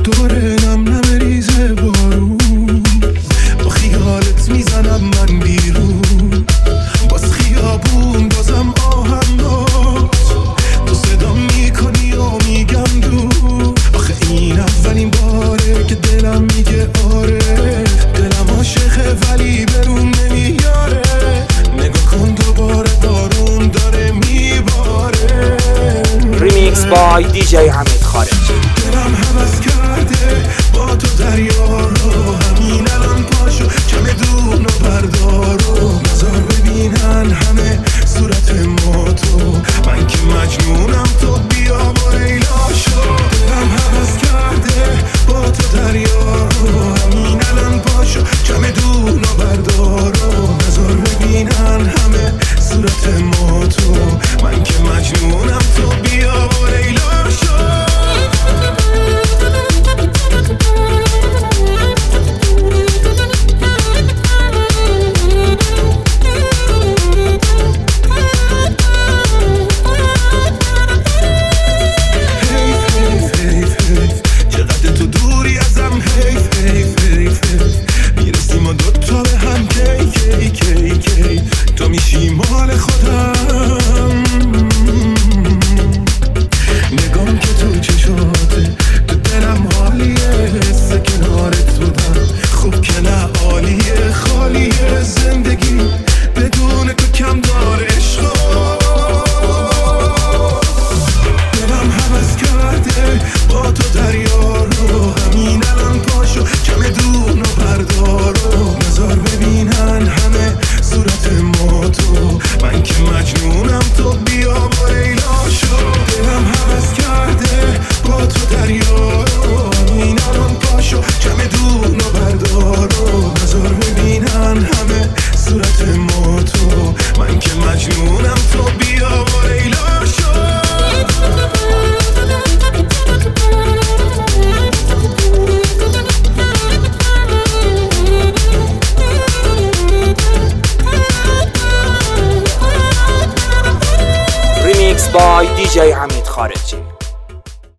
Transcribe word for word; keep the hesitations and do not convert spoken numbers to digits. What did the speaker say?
دوباره نم نم ریزه بارون، با خیالت میزنم من بیرون، باز خیابون بازم آهنگات، تو صدا میکنی و میگم دور. آخه این اولین باره که دلم میگه آره، دلم عاشقه ولی برون نمیاره. نگاه کن دوباره بارون داره میباره. ریمیکس بای دی جی حمید خارجی. دلم هوس کرده با تو دریا رو، همین الان پاشو چمدون و بردار و بذار ببینن همه صورت ما تو. من که مجنونم تو بیا با لیلا شو. دلم هوس کرده با تو دریا رو، همین الان پاشو چمدون و بردار و بذار ببینن همه صورت ما تو. من که مجنونم تو بیا با لیلا شو. تو میشی مال خودم. نگام که تو چشاته، تو دلم حالیه، حس کنارت بودم خوب که نه عالیه. خالیه زندگی بدون تو کم داره عشقا. دلم هوس کرده با تو دریا رو، همین الان پاشو چمدون و بردار و بذار ببینن همه صورت ما تو. من که مجنونم تو بیا با لیلا شو. دلم هوس کرده با تو دریا رو، همین الان پاشو چمدون و بردار و بذار ببینن همه صورت ما تو. من که مجنونم تو بیا با لیلا شو. ریمیکس بای دی جی حمید خارجی.